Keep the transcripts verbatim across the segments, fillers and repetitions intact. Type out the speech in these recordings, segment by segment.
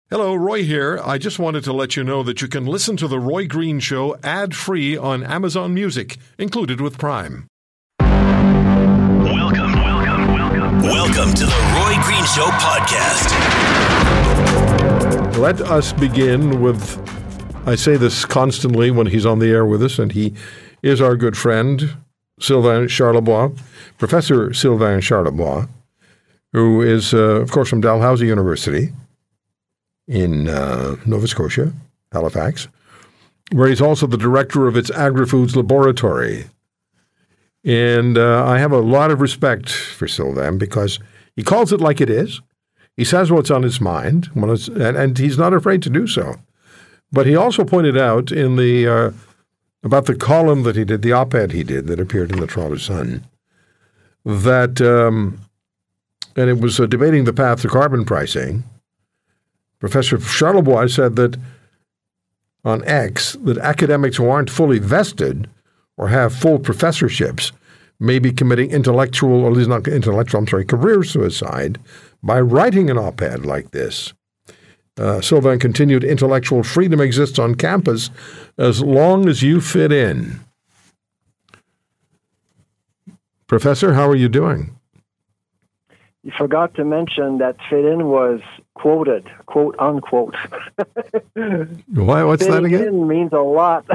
Hello, Roy here. I just wanted to let you know that you can listen to The Roy Green Show ad-free on Amazon Music, included with Prime. Welcome, welcome, welcome. Welcome to The Roy Green Show podcast. Let us begin with, I say this constantly when he's on the air with us, and he is our good friend, Sylvain Charlebois, Professor Sylvain Charlebois, who is, uh, of course, from Dalhousie University in uh, Nova Scotia, Halifax, where he's also the director of its Agri-Foods Laboratory. And uh, I have a lot of respect for Sylvain because he calls it like it is. He says what's on his mind, when it's, and, and he's not afraid to do so. But he also pointed out in the uh, about the column that he did, the op-ed he did that appeared in the Toronto Sun, that, um, and it was uh, debating the path to carbon pricing. Professor Charlebois said that on X, that academics who aren't fully vested or have full professorships may be committing intellectual, or at least not intellectual, I'm sorry, career suicide by writing an op-ed like this. Uh, Sylvain continued, intellectual freedom exists on campus as long as you fit in. Professor, how are you doing? You forgot to mention that fit in was quoted, quote unquote. Why? What's Fitting that again? In means a lot.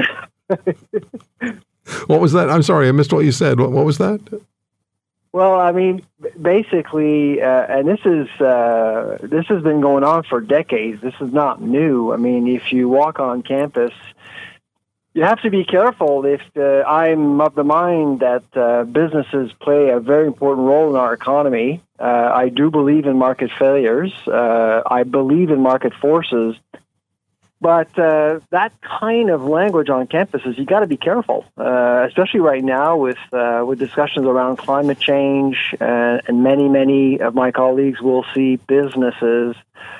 What was that? I'm sorry, I missed what you said. What, what was that? Well, I mean, basically, uh, and this is uh, this has been going on for decades. This is not new. I mean, if you walk on campus, you have to be careful. If uh, I'm of the mind that uh, businesses play a very important role in our economy, uh, I do believe in market failures. Uh, I believe in market forces. But uh, that kind of language on campuses, you got to be careful, uh, especially right now with uh, with discussions around climate change. Uh, and many, many of my colleagues will see businesses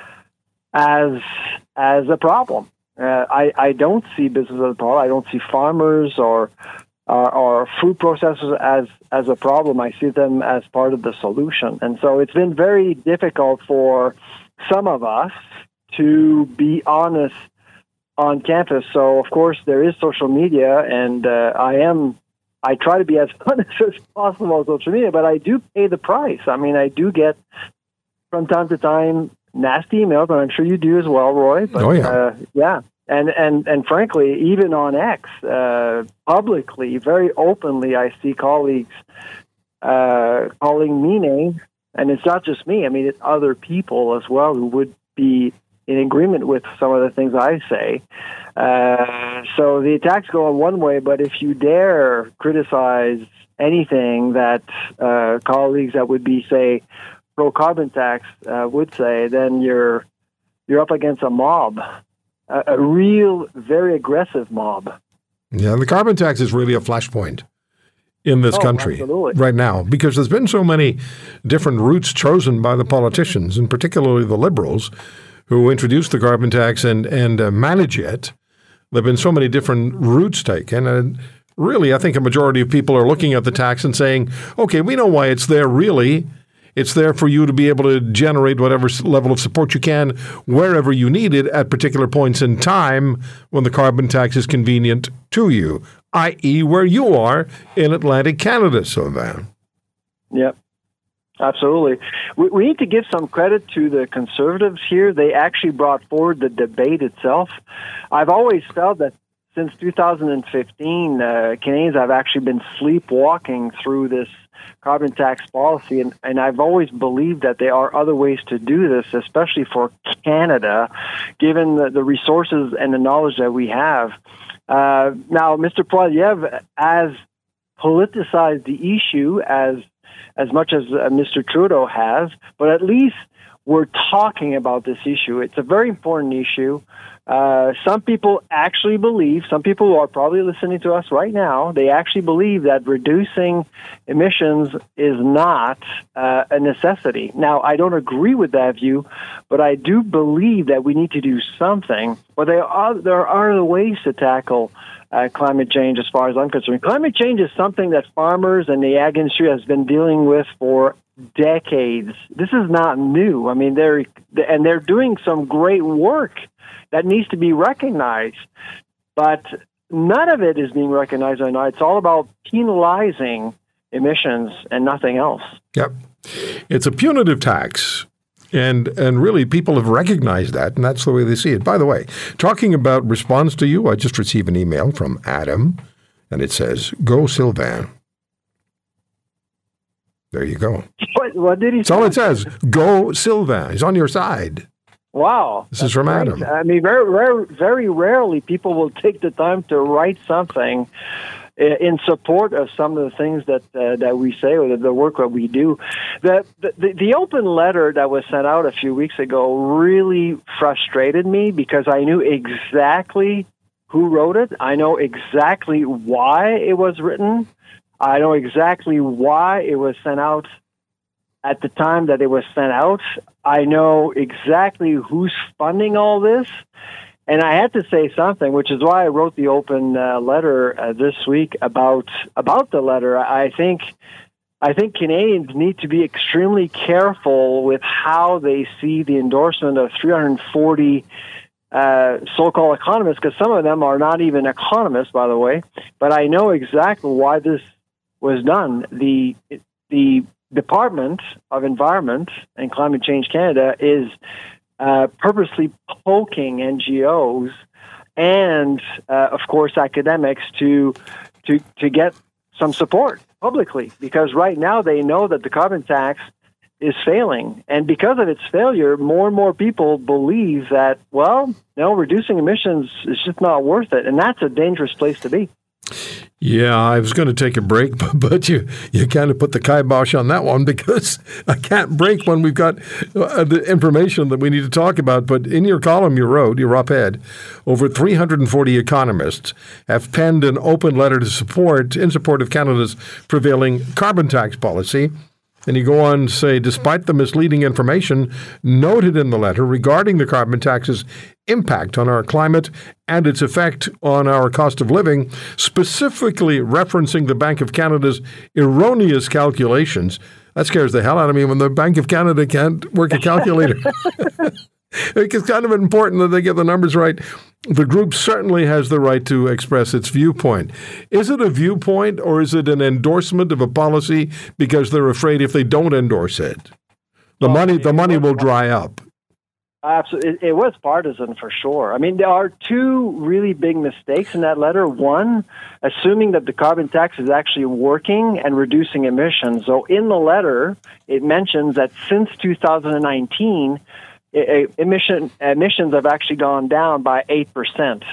as as a problem. Uh, I, I don't see business as a problem. I don't see farmers or, or or food processors as as a problem. I see them as part of the solution. And so it's been very difficult for some of us to be honest on campus. So of course there is social media, and uh, I am I try to be as honest as possible on social media, but I do pay the price. I mean, I do get from time to time nasty emails, and I'm sure you do as well, Roy. But, oh, yeah. Uh, yeah. And, and, and frankly, even on X, uh, publicly, very openly, I see colleagues uh, calling me names. And it's not just me. I mean, it's other people as well who would be in agreement with some of the things I say. Uh, so the attacks go on one way, but if you dare criticize anything that uh, colleagues that would be, say, pro-carbon tax uh, would say, then you're you're up against a mob, a, a real, very aggressive mob. Yeah, the carbon tax is really a flashpoint in this oh, country absolutely. right now, because there's been so many different routes chosen by the politicians, and particularly the Liberals, who introduced the carbon tax and, and uh, manage it. There have been so many different routes taken, and really I think a majority of people are looking at the tax and saying, okay, we know why it's there really. It's there for you to be able to generate whatever level of support you can wherever you need it at particular points in time when the carbon tax is convenient to you, that is where you are in Atlantic Canada, Sylvain. Yep, absolutely. We, we need to give some credit to the Conservatives here. They actually brought forward the debate itself. I've always felt that since two thousand fifteen, uh, Canadians have actually been sleepwalking through this carbon tax policy, and, and I've always believed that there are other ways to do this, especially for Canada, given the, the resources and the knowledge that we have. Uh, now, Mister Poilievre has politicized the issue as as much as uh, Mister Trudeau has, but at least we're talking about this issue. It's a very important issue. Uh, some people actually believe, some people who are probably listening to us right now, they actually believe that reducing emissions is not uh, a necessity. Now, I don't agree with that view, but I do believe that we need to do something. But there are, there are other ways to tackle uh, climate change as far as I'm concerned. Climate change is something that farmers and the ag industry has been dealing with for decades. This is not new. I mean, they're and they're doing some great work that needs to be recognized, but none of it is being recognized right now. It's all about penalizing emissions and nothing else. Yep. It's a punitive tax. And and really, people have recognized that, and that's the way they see it. By the way, talking about response to you, I just received an email from Adam, and it says, "Go Sylvain." There you go. What, what did he That's say? all it says. Go Sylvain. He's on your side. Wow. This is from great. Adam. I mean, very, very, very rarely people will take the time to write something in support of some of the things that uh, that we say or the work that we do. The, the the open letter that was sent out a few weeks ago really frustrated me because I knew exactly who wrote it. I know exactly why it was written. I know exactly why it was sent out at the time that it was sent out. I know exactly who's funding all this. And I had to say something, which is why I wrote the open uh, letter uh, this week about about the letter. I think I think Canadians need to be extremely careful with how they see the endorsement of three hundred forty uh, so-called economists, because some of them are not even economists, by the way. But I know exactly why this was done. The the Department of Environment and Climate Change Canada is Uh, purposely poking N G Os and, uh, of course, academics to to to get some support publicly, because right now they know that the carbon tax is failing, and because of its failure, more and more people believe that, well, no, reducing emissions is just not worth it, and that's a dangerous place to be. Yeah, I was going to take a break, but, but you, you kind of put the kibosh on that one because I can't break when we've got uh, the information that we need to talk about. But in your column you wrote, your op-ed, over three hundred forty economists have penned an open letter to support, in support of Canada's prevailing carbon tax policy. And you go on to say, despite the misleading information noted in the letter regarding the carbon tax's impact on our climate and its effect on our cost of living, specifically referencing the Bank of Canada's erroneous calculations, that scares the hell out of me when the Bank of Canada can't work a calculator. It's kind of important that they get the numbers right. The group certainly has the right to express its viewpoint. Is it a viewpoint or is it an endorsement of a policy because they're afraid if they don't endorse it, the well, money the money will dry up? Absolutely. It, it was partisan for sure. I mean, there are two really big mistakes in that letter. One, assuming that the carbon tax is actually working and reducing emissions. So in the letter, it mentions that since two thousand nineteen, Emission, emissions have actually gone down by eight percent.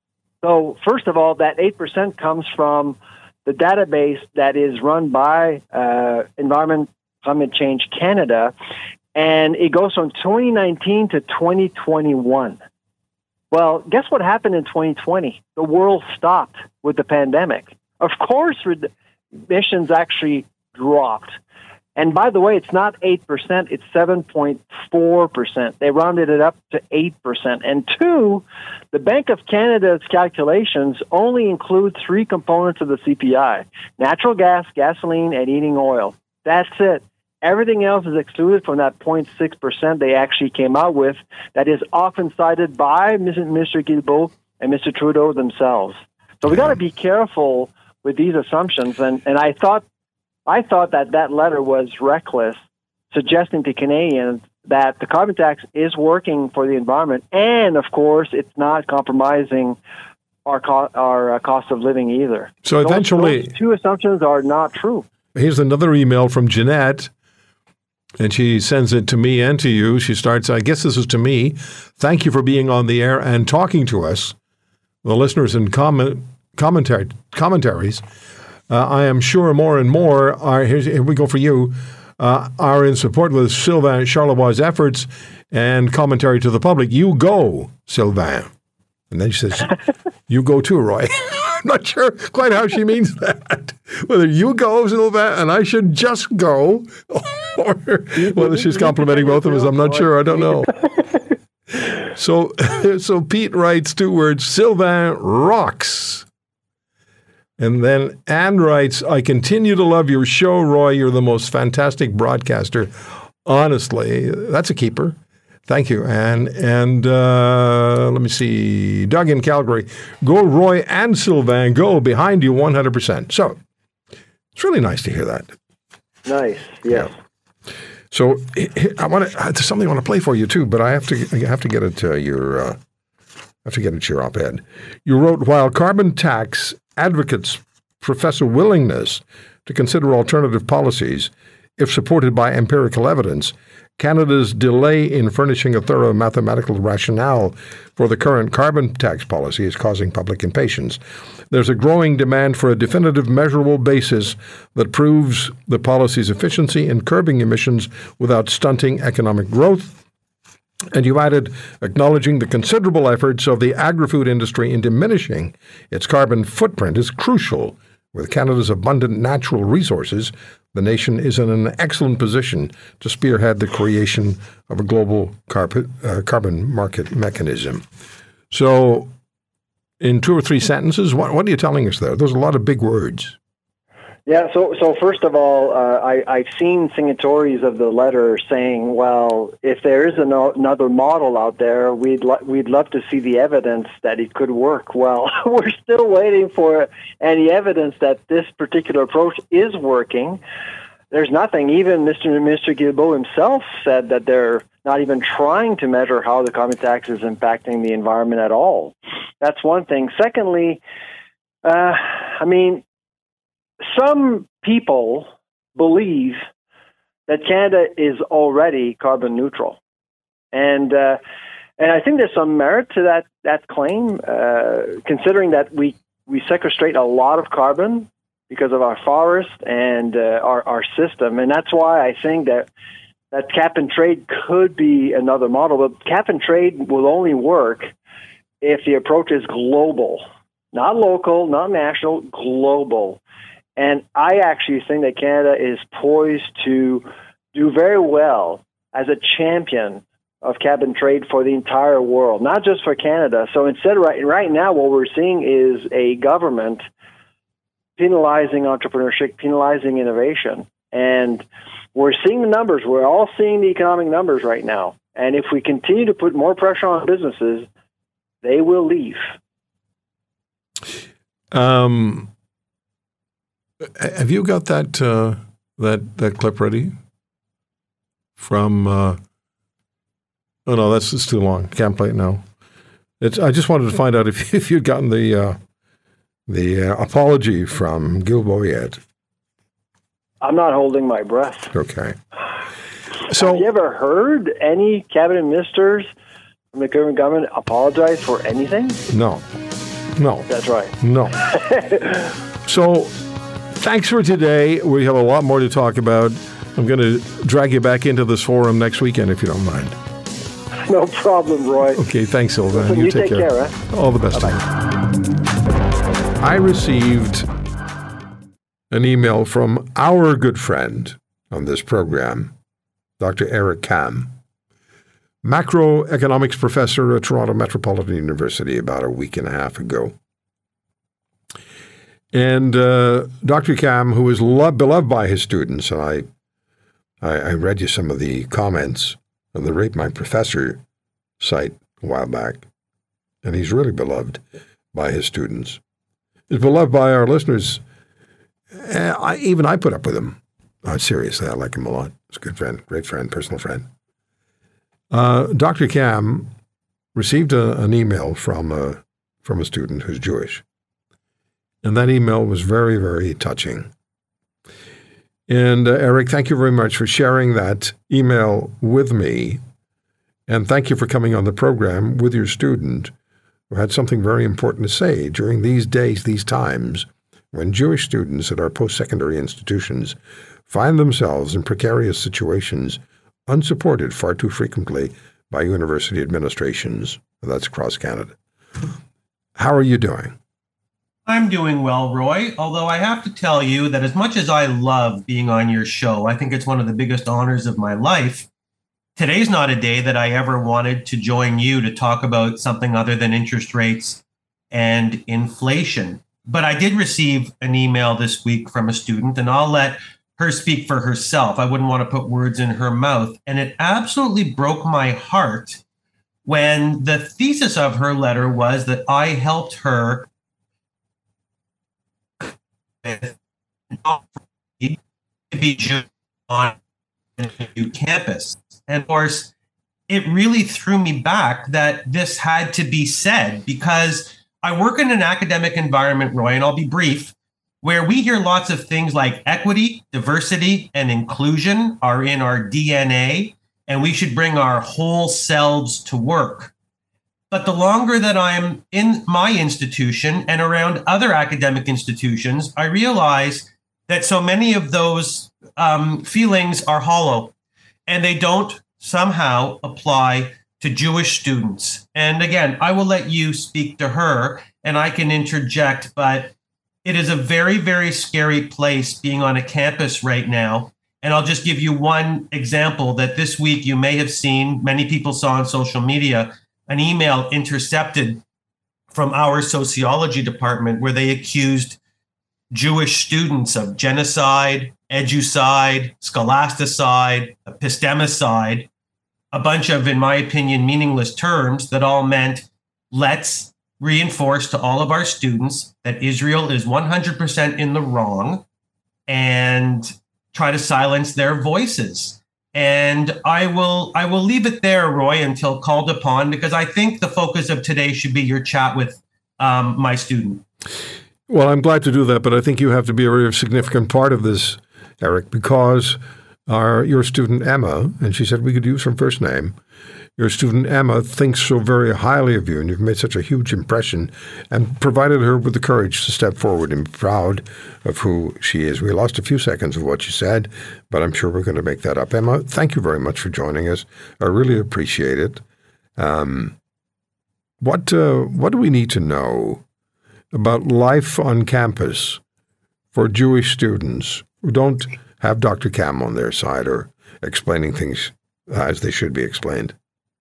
So first of all, that eight percent comes from the database that is run by uh, Environment Climate Change Canada, and it goes from twenty nineteen to twenty twenty-one. Well, guess what happened in twenty twenty? The world stopped with the pandemic. Of course, emissions actually dropped. And by the way, it's not eight percent, it's seven point four percent. They rounded it up to eight percent. And two, the Bank of Canada's calculations only include three components of the C P I: natural gas, gasoline, and heating oil. That's it. Everything else is excluded from that zero point six percent they actually came out with, that is often cited by Mister Guilbeault and Mister Trudeau themselves. So we got to be careful with these assumptions. And, and I thought I thought that that letter was reckless, suggesting to Canadians that the carbon tax is working for the environment, and of course, it's not compromising our co- our uh, cost of living either. So those, eventually, those two assumptions are not true. Here's another email from Jeanette, and she sends it to me and to you. She starts, I guess this is to me. Thank you for being on the air and talking to us, the listeners and comment commentary commentaries. Uh, I am sure more and more are, here's, here we go for you, uh, are in support with Sylvain Charlebois' efforts and commentary to the public. You go, Sylvain. And then she says, you go too, Roy. I'm not sure quite how she means that. Whether you go, Sylvain, and I should just go, or whether she's complimenting both of us, I'm not sure. I don't know. So, so Pete writes two words, Sylvain rocks. And then Anne writes, I continue to love your show, Roy. You're the most fantastic broadcaster. Honestly, that's a keeper. Thank you, Anne. And uh, let me see. Doug in Calgary. Go, Roy and Sylvain. Go behind you one hundred percent. So it's really nice to hear that. Nice. Yes. Yeah. So I want to. There's something I want to play for you too, but I have to. I have to get it to your. Uh, I have to get it to your op-ed. You wrote, while carbon tax advocates profess a willingness to consider alternative policies, if supported by empirical evidence, Canada's delay in furnishing a thorough mathematical rationale for the current carbon tax policy is causing public impatience. There's a growing demand for a definitive, measurable basis that proves the policy's efficiency in curbing emissions without stunting economic growth. And you added, acknowledging the considerable efforts of the agri-food industry in diminishing its carbon footprint is crucial. With Canada's abundant natural resources, the nation is in an excellent position to spearhead the creation of a global carpet, uh, carbon market mechanism. So in two or three sentences, what, what are you telling us there? There's a lot of big words. Yeah, so so first of all, uh, I, I've seen signatories of the letter saying, well, if there is an, another model out there, we'd, lo- we'd love to see the evidence that it could work. Well, we're still waiting for any evidence that this particular approach is working. There's nothing. Even Mister Mister Guilbeault himself said that they're not even trying to measure how the carbon tax is impacting the environment at all. That's one thing. Secondly, uh, I mean, some people believe that Canada is already carbon neutral, and uh, and I think there's some merit to that that claim, uh, considering that we we sequestrate a lot of carbon because of our forest and uh, our our system, and that's why I think that that cap and trade could be another model. But cap and trade will only work if the approach is global, not local, not national, global. And I actually think that Canada is poised to do very well as a champion of cap and trade for the entire world, not just for Canada. So instead, right, right now, what we're seeing is a government penalizing entrepreneurship, penalizing innovation. And we're seeing the numbers. We're all seeing the economic numbers right now. And if we continue to put more pressure on businesses, they will leave. Um. Have you got that uh, that that clip ready? From uh, oh no, that's just too long. Can't play it now. It's. I just wanted to find out if if you'd gotten the uh, the uh, apology from Guilbeault yet. I'm not holding my breath. Okay. So, have you ever heard any cabinet ministers from the current government apologize for anything? No. No. That's right. No. So. Thanks for today. We have a lot more to talk about. I'm going to drag you back into this forum next weekend, if you don't mind. No problem, Roy. Okay, thanks, Sylvain. You, you take, take care. care huh? All the best. I received an email from our good friend on this program, Doctor Eric Kam, macroeconomics professor at Toronto Metropolitan University, about a week and a half ago. And uh, Doctor Kam, who is loved, beloved by his students, and I, I, I read you some of the comments on the Rate My Professor site a while back, and he's really beloved by his students. He's beloved by our listeners. Uh, I, even I put up with him. Oh, seriously, I like him a lot. He's a good friend, great friend, personal friend. Uh, Doctor Kam received a, an email from a, from a student who's Jewish. And that email was very, very touching. And uh, Eric, thank you very much for sharing that email with me. And thank you for coming on the program with your student who had something very important to say during these days, these times, when Jewish students at our post-secondary institutions find themselves in precarious situations, unsupported far too frequently by university administrations. That's across Canada. How are you doing? I'm doing well, Roy, although I have to tell you that as much as I love being on your show, I think it's one of the biggest honors of my life. Today's not a day that I ever wanted to join you to talk about something other than interest rates and inflation. But I did receive an email this week from a student, and I'll let her speak for herself. I wouldn't want to put words in her mouth. And it absolutely broke my heart when the thesis of her letter was that I helped her to be on a new campus. And of course, it really threw me back that this had to be said, because I work in an academic environment, Roy, and I'll be brief, where we hear lots of things like equity, diversity, and inclusion are in our D N A, and we should bring our whole selves to work. But the longer that I'm in my institution and around other academic institutions, I realize that so many of those um, feelings are hollow, and they don't somehow apply to Jewish students. And again, I will let you speak to her and I can interject, but it is a very, very scary place being on a campus right now. And I'll just give you one example that this week you may have seen, many people saw on social media, an email intercepted from our sociology department where they accused Jewish students of genocide, educide, scholasticide, epistemicide, a bunch of, in my opinion, meaningless terms that all meant let's reinforce to all of our students that Israel is one hundred percent in the wrong and try to silence their voices. And I will I will leave it there, Roy, until called upon, because I think the focus of today should be your chat with um, my student. Well, I'm glad to do that, but I think you have to be a very significant part of this, Eric, because our your student Emma, and she said we could use her first name, your student Emma thinks so very highly of you, and you've made such a huge impression, and provided her with the courage to step forward and be proud of who she is. We lost a few seconds of what you said, but I'm sure we're going to make that up. Emma, thank you very much for joining us. I really appreciate it. Um, what uh, what do we need to know about life on campus for Jewish students who don't have Doctor Cam on their side or explaining things as they should be explained?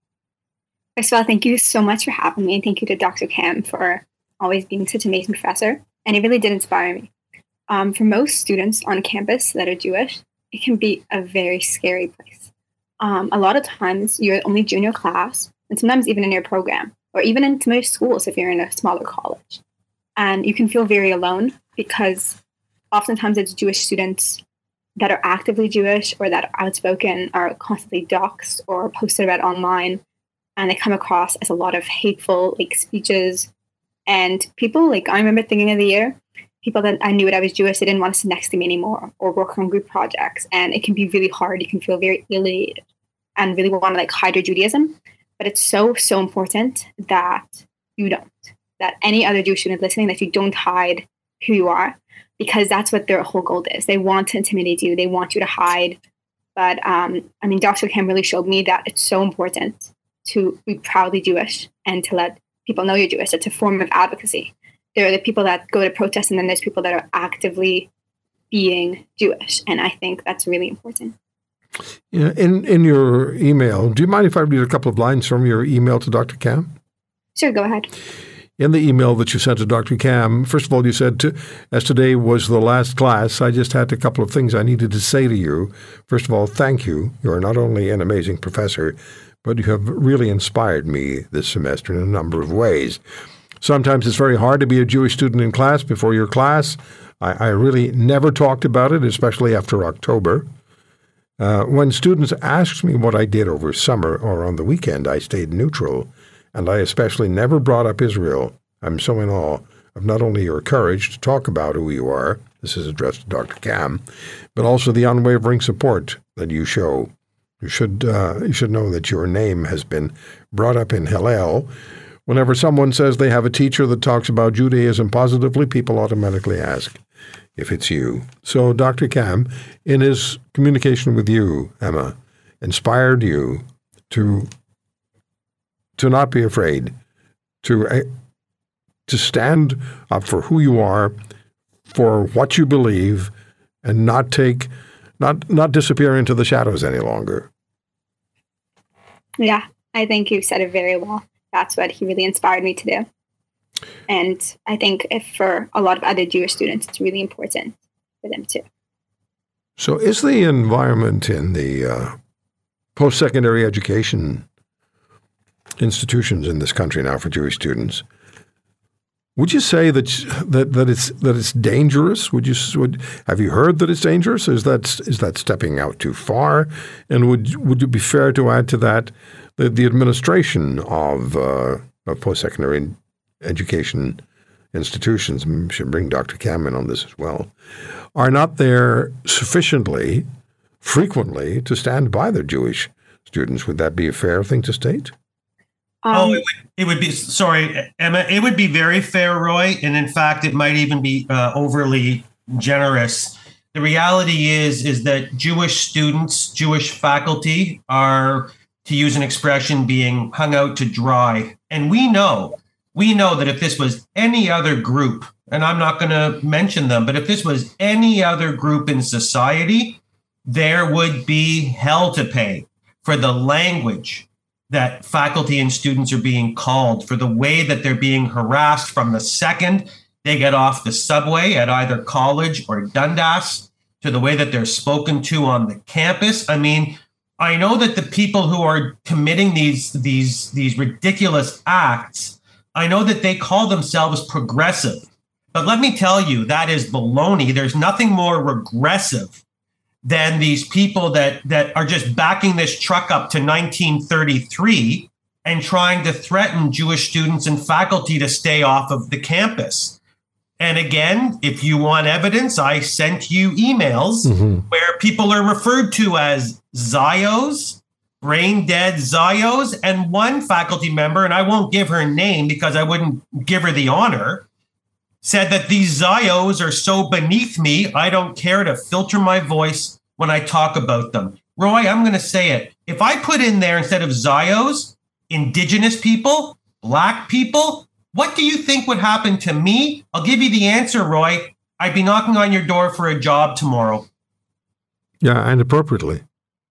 First of all, thank you so much for having me. And thank you to Doctor Cam for always being such an amazing professor. And it really did inspire me. Um, for most students on campus that are Jewish, it can be a very scary place. Um, a lot of times you're only junior class, and sometimes even in your program, or even in some of your schools if you're in a smaller college. And you can feel very alone because oftentimes it's Jewish students that are actively Jewish or that are outspoken are constantly doxxed or posted about online. And they come across as a lot of hateful like speeches. And people, like I remember thinking of the year, people that I knew that I was Jewish, they didn't want to sit next to me anymore or work on group projects. And it can be really hard. You can feel very alienated and really want to like hide your Judaism. But it's so, so important that you don't, that any other Jewish student listening, that you don't hide who you are, because that's what their whole goal is. They want to intimidate you. They want you to hide. But um, I mean, Doctor Cam really showed me that it's so important to be proudly Jewish and to let people know you're Jewish. It's a form of advocacy. There are the people that go to protest, and then there's people that are actively being Jewish. And I think that's really important. Yeah, in, in your email, do you mind if I read a couple of lines from your email to Doctor Cam? Sure, go ahead. In the email that you sent to Doctor Cam, first of all, you said, to, as today was the last class, I just had a couple of things I needed to say to you. First of all, thank you. You are not only an amazing professor, but you have really inspired me this semester in a number of ways. Sometimes it's very hard to be a Jewish student in class before your class. I, I really never talked about it, especially after October. Uh, when students asked me what I did over summer or on the weekend, I stayed neutral, and I especially never brought up Israel. I'm so in awe of not only your courage to talk about who you are, this is addressed to Doctor Cam, but also the unwavering support that you show. You should uh, you should know that your name has been brought up in Hillel. Whenever someone says they have a teacher that talks about Judaism positively, people automatically ask if it's you. So Doctor Cam, in his communication with you, Emma, inspired you to to not be afraid, to uh, to stand up for who you are, for what you believe, and not take, not not disappear into the shadows any longer. Yeah, I think you said it very well. That's what he really inspired me to do. And I think if for a lot of other Jewish students, it's really important for them too. So is the environment in the uh, post-secondary education institutions in this country now for Jewish students, would you say that that that it's that it's dangerous? Would you would have you heard that it's dangerous? Is that is that stepping out too far? And would would it be fair to add to that the, the administration of, uh, of post-secondary education institutions? We should bring Doctor Kam in on this as well. Are not there sufficiently frequently to stand by their Jewish students? Would that be a fair thing to state? Um, oh, it would, it would be, sorry, Emma, it would be very fair, Roy. And in fact, it might even be uh, overly generous. The reality is, is that Jewish students, Jewish faculty are, to use an expression, being hung out to dry. And we know, we know that if this was any other group, and I'm not going to mention them, but if this was any other group in society, there would be hell to pay for the language that faculty and students are being called, for the way that they're being harassed from the second they get off the subway at either college or Dundas, to the way that they're spoken to on the campus. I mean, I know that the people who are committing these, these, these ridiculous acts, I know that they call themselves progressive. But let me tell you, that is baloney. There's nothing more regressive than these people that, that are just backing this truck up to nineteen thirty-three and trying to threaten Jewish students and faculty to stay off of the campus. And again, if you want evidence, I sent you emails mm-hmm. where people are referred to as Zios, brain dead Zios, and one faculty member, and I won't give her name because I wouldn't give her the honor, said that these Zios are so beneath me, I don't care to filter my voice when I talk about them. Roy, I'm going to say it. If I put in there, instead of Zios, Indigenous people, Black people, what do you think would happen to me? I'll give you the answer, Roy. I'd be knocking on your door for a job tomorrow. Yeah, and appropriately.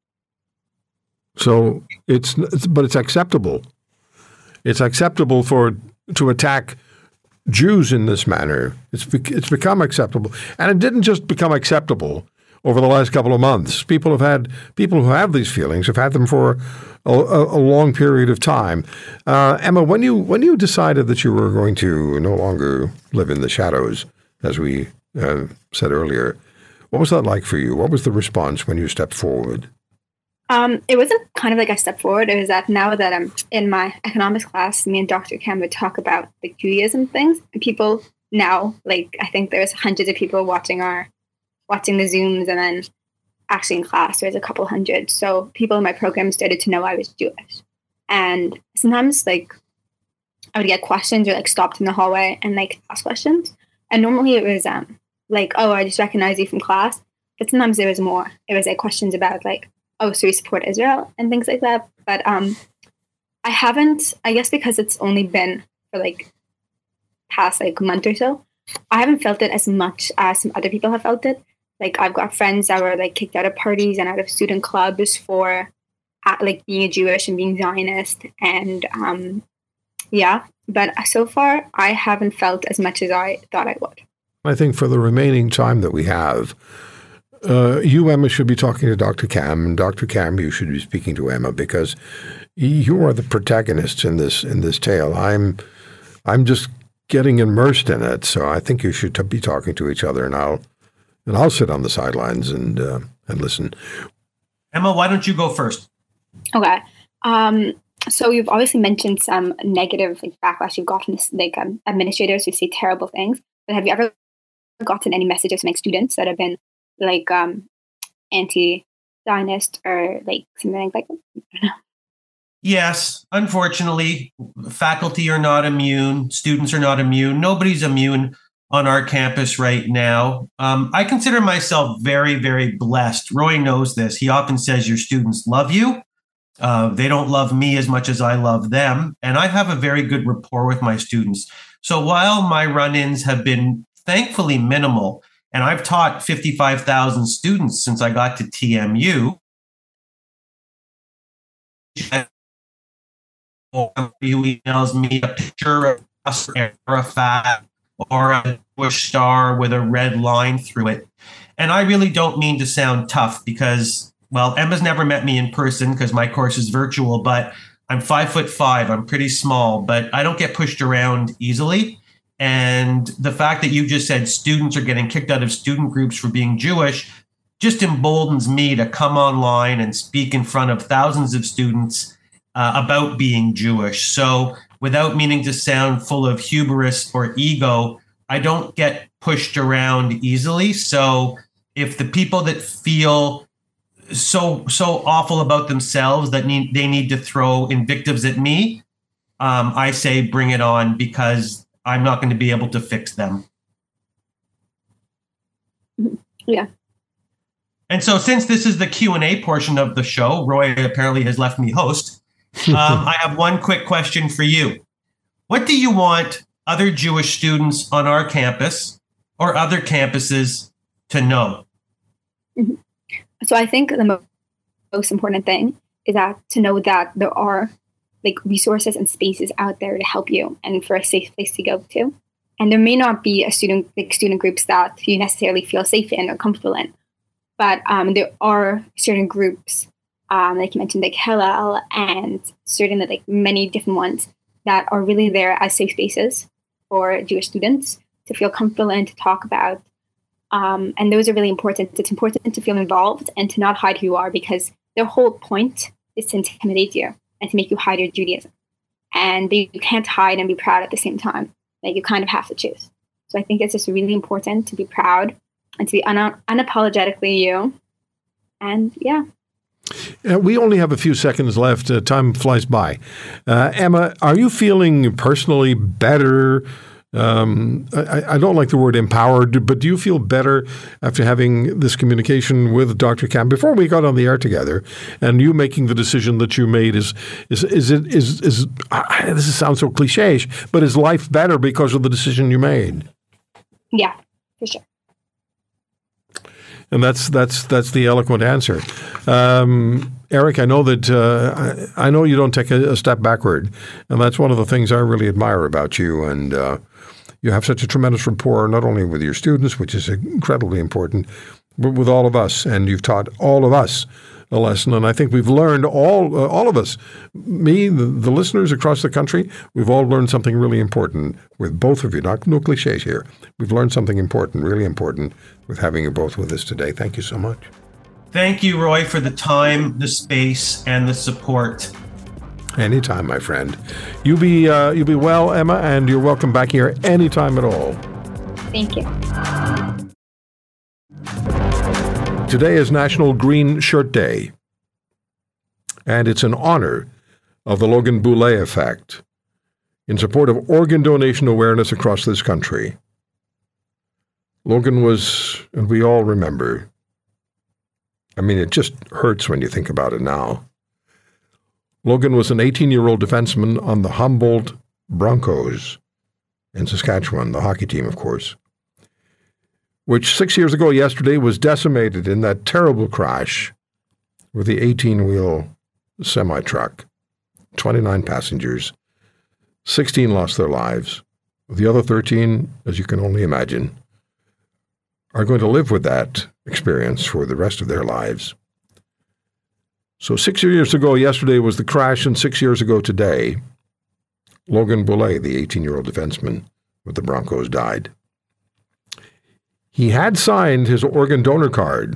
So it's, it's but it's acceptable. It's acceptable for to attack Jews in this manner. It's it's become acceptable, and it didn't just become acceptable over the last couple of months. People have had people who have these feelings have had them for a, a, a long period of time. Uh, Emma, when you when you decided that you were going to no longer live in the shadows, as we uh, said earlier, what was that like for you? What was the response when you stepped forward? Um, it wasn't kind of like a step forward. It was that now that I'm in my economics class, me and Doctor Kam would talk about like Judaism things, and people now, like I think there's hundreds of people watching our watching the Zooms, and then actually in class there's a couple hundred. So people in my program started to know I was Jewish, and sometimes like I would get questions or like stopped in the hallway and like ask questions. And normally it was um like, oh, I just recognize you from class, but sometimes there was more. It was like questions about like, oh, so you support Israel and things like that. But um, I haven't, I guess because it's only been for like past like month or so, I haven't felt it as much as some other people have felt it. Like I've got friends that were like kicked out of parties and out of student clubs for uh, like being a Jewish and being Zionist. And um, yeah, but so far I haven't felt as much as I thought I would. I think for the remaining time that we have, Uh, you, Emma, should be talking to Doctor Kam, and Doctor Kam, you should be speaking to Emma, because you are the protagonists in this in this tale. I'm, I'm just getting immersed in it, so I think you should t- be talking to each other, and I'll, and I'll sit on the sidelines and uh, and listen. Emma, why don't you go first? Okay. Um, so you've obviously mentioned some negative like, backlash you've gotten, like um, administrators who say terrible things. But have you ever gotten any messages from like, students that have been like um, anti-Zionist or like something like that? I don't know. Yes, unfortunately, faculty are not immune. Students are not immune. Nobody's immune on our campus right now. Um, I consider myself very, very blessed. Roy knows this. He often says your students love you. Uh, they don't love me as much as I love them. And I have a very good rapport with my students. So while my run-ins have been thankfully minimal, and I've taught fifty-five thousand students since I got to T M U, who emails me a picture of Yasser Arafat or a Jewish star with a red line through it. And I really don't mean to sound tough because, well, Emma's never met me in person because my course is virtual, but I'm five foot five. I'm pretty small, but I don't get pushed around easily. And the fact that you just said students are getting kicked out of student groups for being Jewish just emboldens me to come online and speak in front of thousands of students uh, about being Jewish. So without meaning to sound full of hubris or ego, I don't get pushed around easily. So if the people that feel so so awful about themselves that need they need to throw invectives at me, um, I say bring it on, because I'm not going to be able to fix them. Yeah. And so since this is the Q and A portion of the show, Roy apparently has left me host. um, I have one quick question for you. What do you want other Jewish students on our campus or other campuses to know? Mm-hmm. So I think the mo- most important thing is that to know that there are like resources and spaces out there to help you and for a safe place to go to. And there may not be a student like student groups that you necessarily feel safe in or comfortable in, but um, there are certain groups, um, like you mentioned, like Hillel and certain like many different ones that are really there as safe spaces for Jewish students to feel comfortable in, to talk about. Um, and those are really important. It's important to feel involved and to not hide who you are, because their whole point is to intimidate you and to make you hide your Judaism. And you can't hide and be proud at the same time. Like, you kind of have to choose. So I think it's just really important to be proud and to be un- unapologetically you. And yeah. Uh, we only have a few seconds left. Uh, time flies by. Uh, Emma, are you feeling personally better? Um, I, I don't like the word empowered, but do you feel better after having this communication with Doctor Camp before we got on the air together, and you making the decision that you made? Is is is it is is uh, this sounds so cliche-ish, but is life better because of the decision you made? Yeah, for sure. And that's that's that's the eloquent answer. Um, Eric, I know that uh, I, I know you don't take a, a step backward, and that's one of the things I really admire about you. And uh, you have such a tremendous rapport, not only with your students, which is incredibly important, but with all of us. And you've taught all of us a lesson. And I think we've learned, all uh, all of us, me, the, the listeners across the country, we've all learned something really important with both of you. Not no cliches here. We've learned something important, really important, with having you both with us today. Thank you so much. Thank you, Roy, for the time, the space, and the support. Anytime, my friend. You be uh, you be well, Emma, and you're welcome back here anytime at all. Thank you. Today is National Green Shirt Day, and it's in honor of the Logan Boulet effect in support of organ donation awareness across this country. Logan was, and we all remember, I mean, it just hurts when you think about it now. Logan was an eighteen-year-old defenseman on the Humboldt Broncos in Saskatchewan, the hockey team, of course, which six years ago yesterday was decimated in that terrible crash with the eighteen-wheel semi-truck. twenty-nine passengers, sixteen lost their lives. The other thirteen, as you can only imagine, are going to live with that experience for the rest of their lives. So six years ago yesterday was the crash, and six years ago today, Logan Boulet, the eighteen-year-old defenseman with the Broncos, died. He had signed his organ donor card,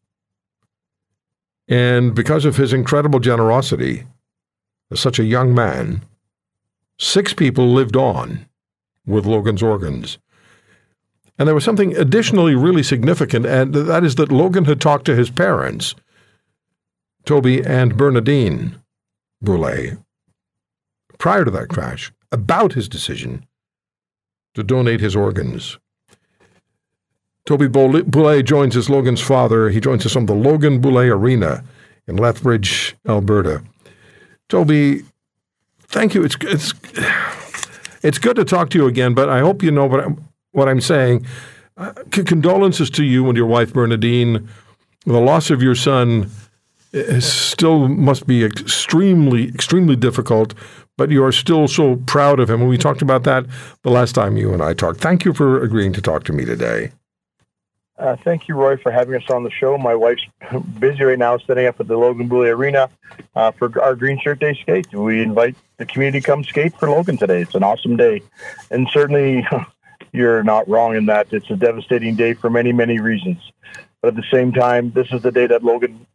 and because of his incredible generosity, as such a young man, six people lived on with Logan's organs. And there was something additionally really significant, and that is that Logan had talked to his parents, Toby and Bernadine Boulet, prior to that crash, about his decision to donate his organs. Toby Boulet joins as Logan's father. He joins us on the Logan Boulet Arena in Lethbridge, Alberta. Toby, thank you. It's it's it's good to talk to you again, but I hope you know what I'm, what I'm saying. Uh, condolences to you and your wife, Bernadine. The loss of your son is still must be extremely, extremely difficult, but you are still so proud of him. And we talked about that the last time you and I talked. Thank you for agreeing to talk to me today. Uh, thank you, Roy, for having us on the show. My wife's busy right now setting up at the Logan Booley Arena uh, for our Green Shirt Day skate. We invite the community to come skate for Logan today. It's an awesome day. And certainly you're not wrong in that it's a devastating day for many, many reasons. But at the same time, this is the day that Logan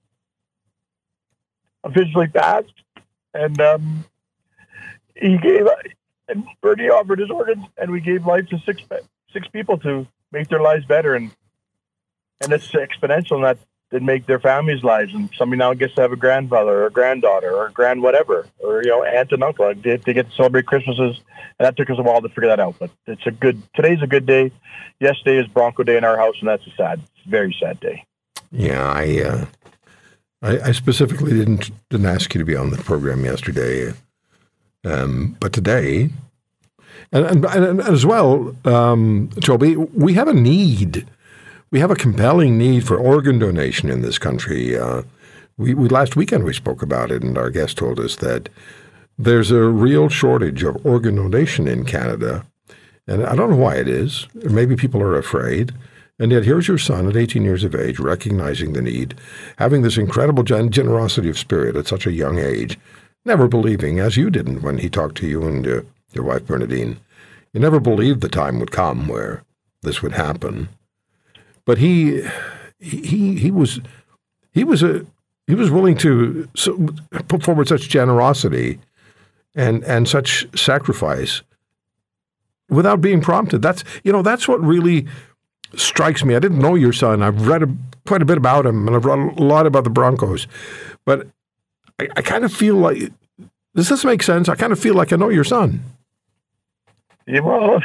officially passed. And um, he gave, and Bernie offered his organs, and we gave life to six six people to make their lives better, and and it's exponential, and that did make their families' lives. And somebody now gets to have a grandfather or a granddaughter or a grand whatever, or you know, aunt and uncle. They, they get to celebrate Christmases, and that took us a while to figure that out. But it's a good. Today's a good day. Yesterday is Bronco Day in our house, and that's a sad, very sad day. Yeah, I uh, I, I specifically didn't didn't ask you to be on the program yesterday, um, but today. And, and, and as well, um, Toby, we have a need. We have a compelling need for organ donation in this country. Uh, we, we last weekend we spoke about it, and our guest told us that there's a real shortage of organ donation in Canada. And I don't know why it is. Maybe people are afraid. And yet here's your son at eighteen years of age, recognizing the need, having this incredible gen- generosity of spirit at such a young age, never believing, as you didn't when he talked to you and uh, your wife, Bernadine. You never believed the time would come where this would happen. But he he he was he was a he was willing to so, put forward such generosity and and such sacrifice without being prompted. That's you know that's what really strikes me. I didn't know your son. I've read a, quite a bit about him, and I've read a lot about the Broncos. But I, I kind of feel like, does this make sense? I kind of feel like I know your son. Yeah, well,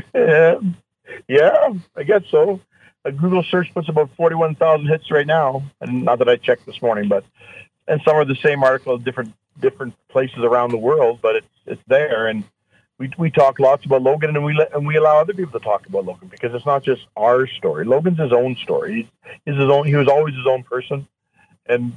yeah, I guess so. A Google search puts about forty-one thousand hits right now, and not that I checked this morning, but and some are the same article, different different places around the world, but it's it's there, and we we talk lots about Logan, and we let, and we allow other people to talk about Logan because it's not just our story. Logan's his own story. He's, he's his own. He was always his own person, and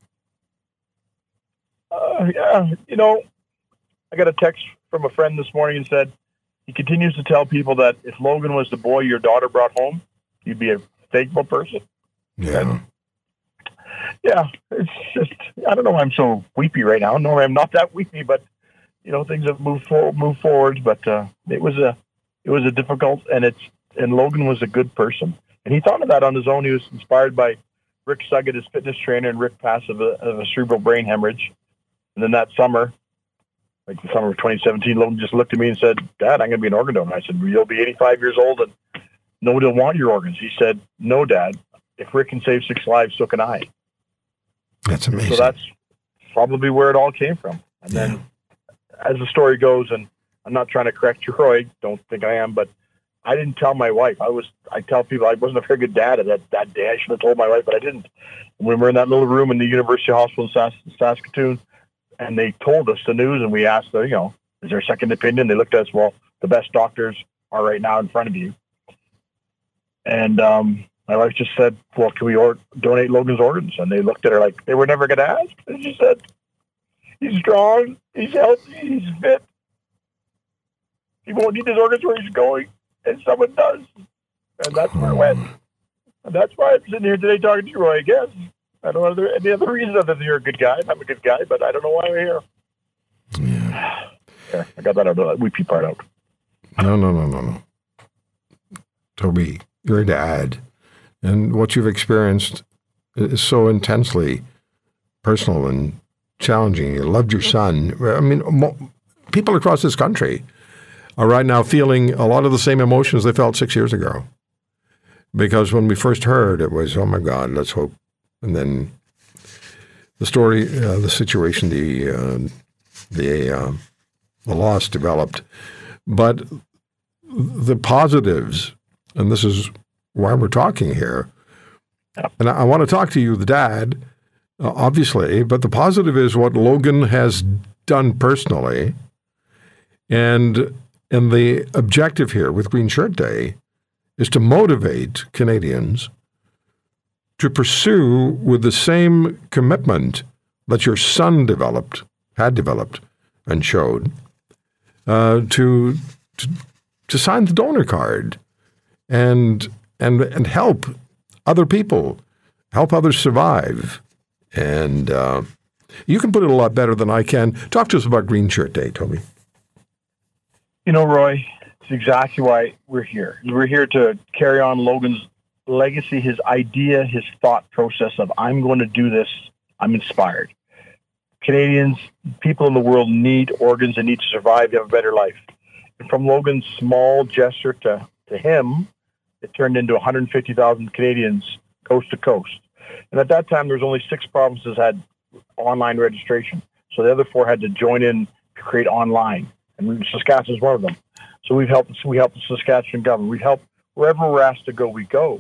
uh, yeah, you know, I got a text from a friend this morning and said he continues to tell people that if Logan was the boy your daughter brought home, you'd be a faithful person. Yeah. And, yeah, it's just, I don't know why I'm so weepy right now. No, I'm not that weepy, but, you know, things have moved forward, moved forward, but uh, it was a, it was a difficult, and it's, and Logan was a good person. And he thought of that on his own. He was inspired by Rick Suggett, his fitness trainer, and Rick passed of a, of a cerebral brain hemorrhage. And then that summer, like the summer of twenty seventeen, Logan just looked at me and said, Dad, I'm going to be an organ donor. I said, you'll be eighty-five years old and nobody will want your organs. He said, no, Dad, if Rick can save six lives, so can I. That's amazing. So that's probably where it all came from. And yeah. then as the story goes, and I'm not trying to correct you, Roy, don't think I am, but I didn't tell my wife. I was, I tell people I wasn't a very good dad at that, that day. I should have told my wife, but I didn't. When we were in that little room in the University Hospital in Sask- Saskatoon, and they told us the news, and we asked, you know, is there a second opinion? They looked at us, well, the best doctors are right now in front of you. And um, my wife just said, well, can we or- donate Logan's organs? And they looked at her like they were never going to ask. And she said, he's strong, he's healthy, he's fit. He won't need his organs where he's going, and someone does. And that's where it went. And that's why I'm sitting here today talking to you, Roy, I guess. I don't know any other reason other than you're a good guy. I'm a good guy, but I don't know why we're here. Yeah. Yeah, I got that out of that weepy part out. No, no, no, no, no. Toby, you're a dad, and what you've experienced is so intensely personal and challenging. You loved your son. I mean, mo- people across this country are right now feeling a lot of the same emotions they felt six years ago. Because when we first heard, it was, oh my God, let's hope. And then the story, uh, the situation, the uh, the uh, the loss developed. But the positives, and this is why we're talking here, and I, I want to talk to you, the dad, uh, obviously, but the positive is what Logan has done personally. And, and the objective here with Green Shirt Day is to motivate Canadians to pursue with the same commitment that your son developed, had developed, and showed uh, to, to to sign the donor card and and and help other people, help others survive. And uh, you can put it a lot better than I can. Talk to us about Green Shirt Day, Toby. You know, Roy, it's exactly why we're here. We're here to carry on Logan's legacy, his idea, his thought process of, I'm going to do this. I'm inspired. Canadians, people in the world need organs and need to survive, have a better life. And from Logan's small gesture to, to him, it turned into one hundred fifty thousand Canadians coast to coast. And at that time, there was only six provinces had online registration. So the other four had to join in to create online. And Saskatchewan is one of them. So we've helped, we helped the Saskatchewan government. We help wherever we're asked to go, we go.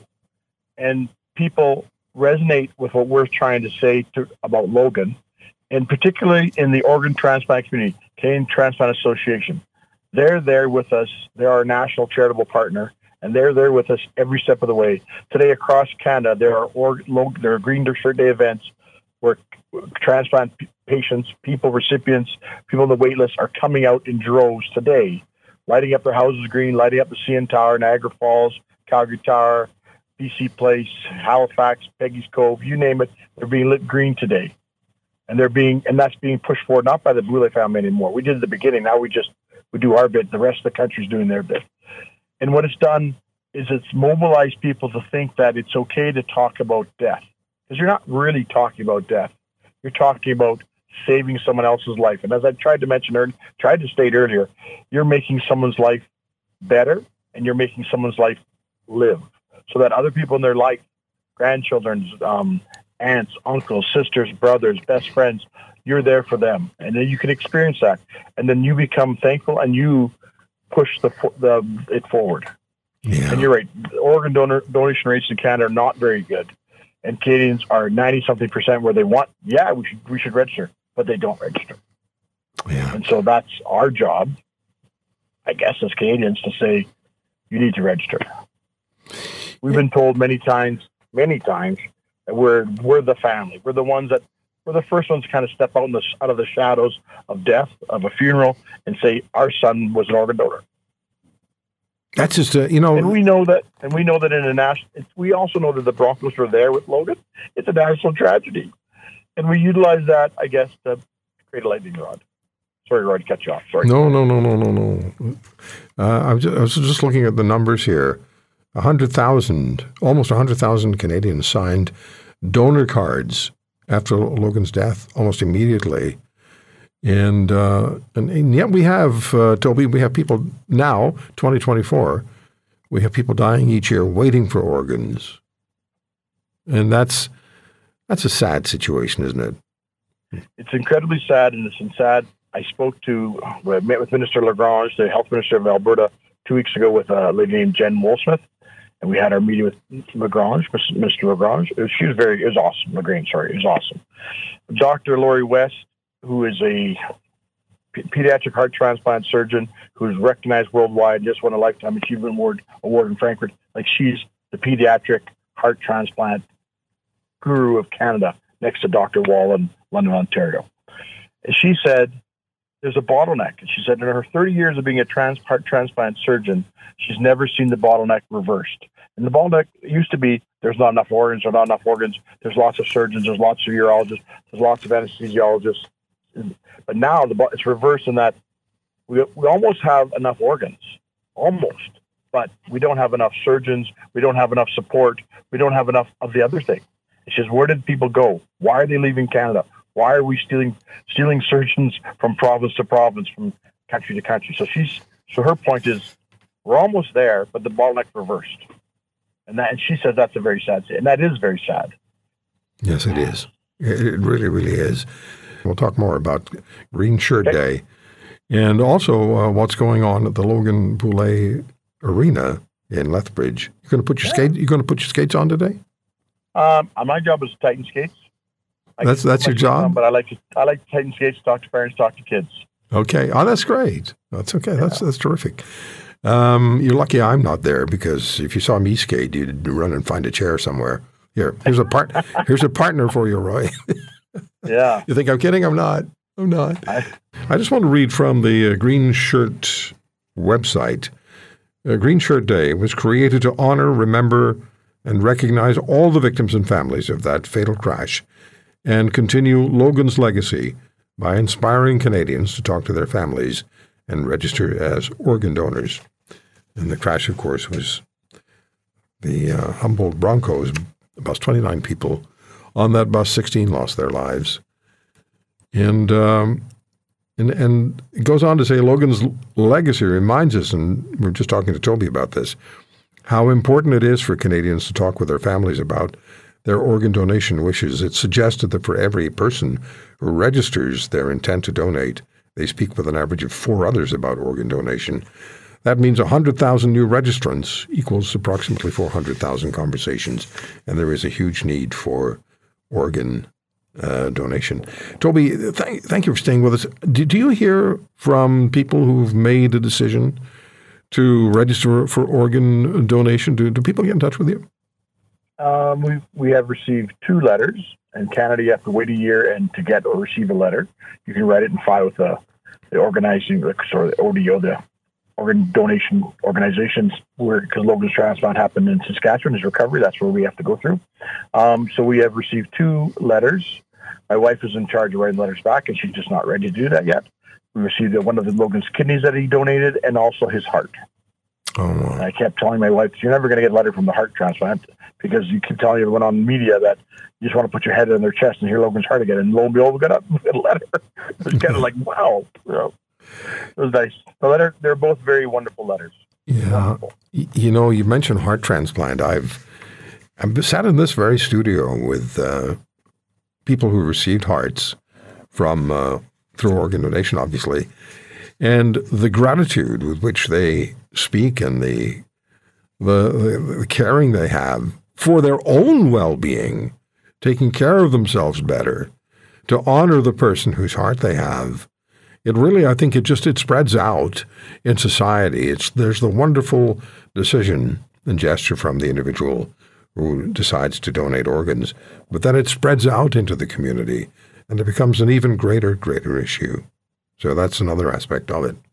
And people resonate with what we're trying to say to, about Logan, and particularly in the organ transplant community, Canadian Transplant Association. They're there with us. They're our national charitable partner, and they're there with us every step of the way. Today, across Canada, there are org- there are Green Shirt Day events where transplant p- patients, people, recipients, people on the wait list are coming out in droves today, lighting up their houses green, lighting up the C N Tower, Niagara Falls, Calgary Tower, B C Place, Halifax, Peggy's Cove, you name it, they're being lit green today. And they're being, and that's being pushed forward, not by the Boulay family anymore. We did at the beginning. Now we just, we do our bit. The rest of the country's doing their bit. And what it's done is it's mobilized people to think that it's okay to talk about death. Because you're not really talking about death. You're talking about saving someone else's life. And as I tried to mention, earlier, tried to state earlier, you're making someone's life better and you're making someone's life live. So that other people in their life, grandchildren, um, aunts, uncles, sisters, brothers, best friends, you're there for them. And then you can experience that. And then you become thankful and you push the, the it forward. Yeah. And you're right. Organ donor, donation rates in Canada are not very good. And Canadians are ninety-something percent where they want, yeah, we should we should register, but they don't register. Yeah. And so that's our job, I guess, as Canadians to say, you need to register. We've been told many times, many times, that we're we're the family. We're the ones that we're the first ones to kind of step out in the out of the shadows of death, of a funeral, and say our son was an organ donor. That's just a, you know, and we know that, and we know that in a national. We also know that the Broncos were there with Logan. It's a national tragedy, and we utilize that, I guess, to create a lightning rod. Sorry, Roy, to cut you off. Sorry. No, no, no, no, no, no. Uh, I, was just, I was just looking at the numbers here. one hundred thousand, almost one hundred thousand Canadians signed donor cards after Logan's death almost immediately. And, uh, and, and yet we have, uh, Toby, we have people now, twenty twenty-four, we have people dying each year waiting for organs. And that's that's a sad situation, isn't it? It's incredibly sad, and it's sad. I spoke to, I met with Minister Lagrange, the Health Minister of Alberta, two weeks ago with a lady named Jen Wolsmith. And we had our meeting with Lagrange, Mister Lagrange. She was very, it was awesome. Lagrange, sorry, it was awesome. Doctor Lori West, who is a p- pediatric heart transplant surgeon who's recognized worldwide, just won a Lifetime Achievement Award, award in Frankfurt. Like, she's the pediatric heart transplant guru of Canada, next to Doctor Wall in London, Ontario. And she said, there's a bottleneck. And she said in her thirty years of being a trans- heart transplant surgeon, she's never seen the bottleneck reversed. And the bottleneck used to be there's not enough organs, there's not enough organs, there's lots of surgeons, there's lots of urologists, there's lots of anesthesiologists. But now the it's reversed in that we we almost have enough organs, almost, but we don't have enough surgeons, we don't have enough support, we don't have enough of the other thing. It's just, where did people go? Why are they leaving Canada? Why are we stealing stealing surgeons from province to province, from country to country? So she's so her point is, we're almost there, but the bottleneck reversed. And that, and she says that's a very sad thing. And that is very sad. Yes, it is. It really, really is. We'll talk more about Green Shirt Okay. Day and also uh, what's going on at the Logan Boulay Arena in Lethbridge. You're going to put your Yeah. skate. You're going to put your skates on today. Um, my job is to tighten skates. I That's can that's put your my skates on, job. but I like to I like to tighten skates, talk to parents, talk to kids. Okay. Oh, that's great. That's okay. That's that's terrific. Um, you're lucky I'm not there, because if you saw me skate, you'd run and find a chair somewhere. Here, here's a part. Here's a partner for you, Roy. Yeah. You think I'm kidding? I'm not. I'm not. I, I just want to read from the uh, Green Shirt website. Uh, Green Shirt Day was created to honor, remember, and recognize all the victims and families of that fatal crash and continue Logan's legacy by inspiring Canadians to talk to their families and register as organ donors. And the crash, of course, was the uh, Humboldt Broncos. About twenty-nine people on that bus, sixteen lost their lives. And, um, and, and it goes on to say Logan's legacy reminds us, and we we're just talking to Toby about this, how important it is for Canadians to talk with their families about their organ donation wishes. It's suggested that for every person who registers their intent to donate, they speak with an average of four others about organ donation. That means one hundred thousand new registrants equals approximately four hundred thousand conversations, and there is a huge need for organ uh, donation. Toby, th- thank you for staying with us. Do, do you hear from people who've made a decision to register for organ donation? Do, do people get in touch with you? Um, we we have received two letters. In Canada, you have to wait a year and to get or receive a letter. You can write it and file with the, the organizing, sorry, the O D O, the organ donation organizations, where because Logan's transplant happened in Saskatchewan, his recovery. That's where we have to go through. Um, so we have received two letters. My wife is in charge of writing letters back, and she's just not ready to do that yet. We received one of the Logan's kidneys that he donated, and also his heart. Oh, wow. I kept telling my wife, you're never going to get a letter from the heart transplant, because you keep telling everyone on media that you just want to put your head in their chest and hear Logan's heart again. And lo and behold, we got a, we got a letter. It was kind of like, wow. You know, it was nice. The letter, they're both very wonderful letters. Yeah. Wonderful. You know, you mentioned heart transplant. I've, I've sat in this very studio with uh, people who received hearts from uh, through organ donation, obviously, and the gratitude with which they speak and the the, the, the caring they have for their own well-being, taking care of themselves better, to honor the person whose heart they have. It really, I think it just, it spreads out in society. It's, there's the wonderful decision and gesture from the individual who decides to donate organs, but then it spreads out into the community and it becomes an even greater, greater issue. So that's another aspect of it.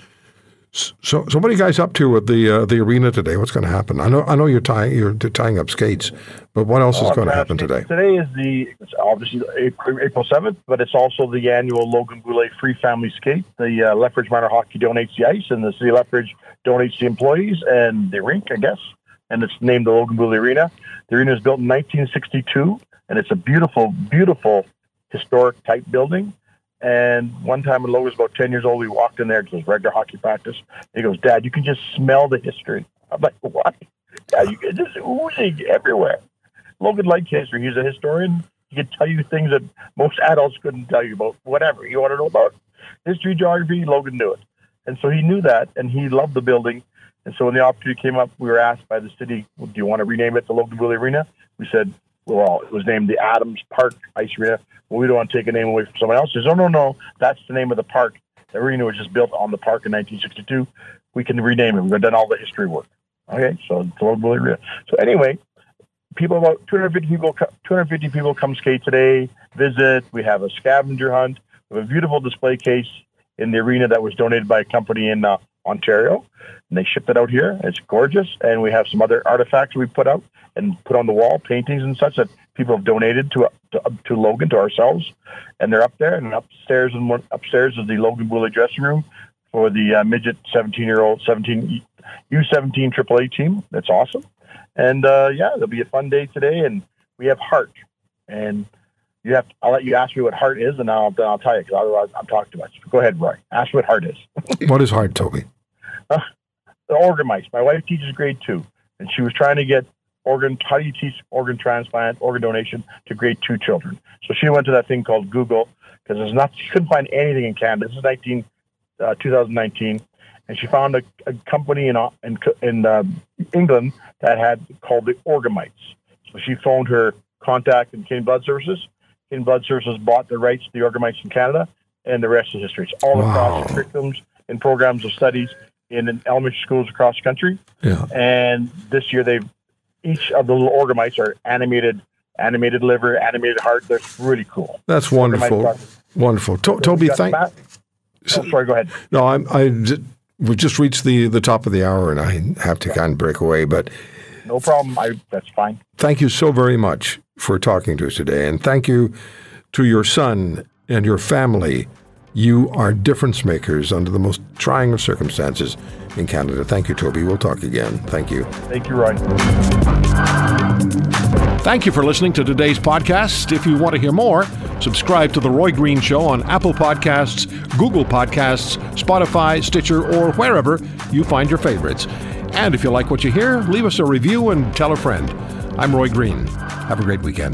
So, so what are you guys up to at the uh, the arena today? What's going to happen? I know, I know you're tying you're tying up skates, but what else is Oh, going to uh, happen today? Today is the it's obviously April seventh, but it's also the annual Logan Boulet Free Family Skate. The uh, Lethbridge Minor Hockey donates the ice, and the City of Lethbridge donates the employees and the rink, I guess. And it's named the Logan Boulet Arena. The arena was built in nineteen sixty-two, and it's a beautiful, beautiful historic type building. And one time when Logan was about ten years old, we walked in there because it was regular hockey practice. He goes, "Dad, you can just smell the history." I'm like, "What?" "Yeah, you can just oozing everywhere." Logan liked history. He's a historian. He could tell you things that most adults couldn't tell you about. Whatever you want to know about history, geography, Logan knew it. And so he knew that, and he loved the building. And so when the opportunity came up, we were asked by the city, "Do you want to rename it the Logan Boulet Arena?" We said, well, it was named the Adams Park Ice Arena. Well, we don't want to take a name away from someone else. He says, "Oh, no, no, that's the name of the park. The arena was just built on the park in nineteen sixty-two. We can rename it. We've done all the history work." Okay, so it's the Logan Boulet Arena. So anyway, people, about two hundred fifty people, two hundred fifty people come skate today, visit. We have a scavenger hunt. We have a beautiful display case in the arena that was donated by a company in uh, Ontario, and they shipped it out here. It's gorgeous, and we have some other artifacts we put out and put on the wall, paintings and such that people have donated to to, to Logan, to ourselves, and they're up there. And upstairs and one, upstairs is the Logan Boulet dressing room for the uh, midget seventeen-year-old, seventeen U seventeen triple A team. That's awesome. And uh, yeah, there'll be a fun day today, and we have heart. And you have to, I'll let you ask me what heart is, and then I'll, then I'll tell you, because otherwise I'm talking too much. Go ahead, Roy. Ask me what heart is. What is heart, Toby? Uh, the organ mice. My wife teaches grade two, and she was trying to get organ, how do you teach organ transplant, organ donation to grade two children? So she went to that thing called Google, because there's not, she couldn't find anything in Canada. This is nineteen, uh, twenty nineteen, and she found a, a company in in, in uh, England that had called the Organ Mites. So she phoned her contact in Canadian Blood Services. Canadian Blood Services bought the rights to the Organ Mites in Canada, and the rest is history. It's all Wow. across the curriculums and programs of studies in, in elementary schools across the country. Yeah. And this year they've each of the little organ mites are animated, animated liver, animated heart. They're really cool. That's Organ wonderful. mites Wonderful. To- So Toby, we've got thank. Matt- Oh, sorry, go ahead. No, I'm, I j- we've just reached the, the top of the hour, and I have to kind of break away. But No problem. I that's fine. thank you so very much for talking to us today, and thank you to your son and your family. You are difference makers under the most trying of circumstances in Canada. Thank you, Toby. We'll talk again. Thank you. Thank you, Roy. Thank you for listening to today's podcast. If you want to hear more, subscribe to The Roy Green Show on Apple Podcasts, Google Podcasts, Spotify, Stitcher, or wherever you find your favorites. And if you like what you hear, leave us a review and tell a friend. I'm Roy Green. Have a great weekend.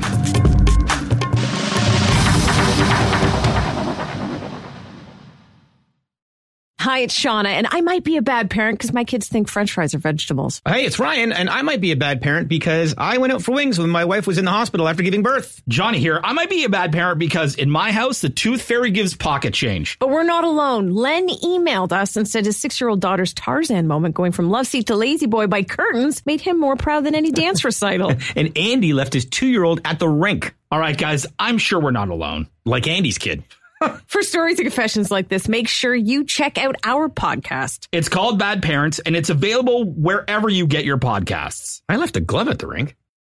Hi, it's Shauna, and I might be a bad parent because my kids think French fries are vegetables. Hey, it's Ryan, and I might be a bad parent because I went out for wings when my wife was in the hospital after giving birth. Johnny here. I might be a bad parent because in my house, the tooth fairy gives pocket change. But we're not alone. Len emailed us and said his six-year-old daughter's Tarzan moment going from love seat to lazy boy by curtains made him more proud than any dance recital. And Andy left his two-year-old at the rink. All right, guys, I'm sure we're not alone. Like Andy's kid. For stories and confessions like this, make sure you check out our podcast. It's called Bad Parents, and it's available wherever you get your podcasts. I left a glove at the rink.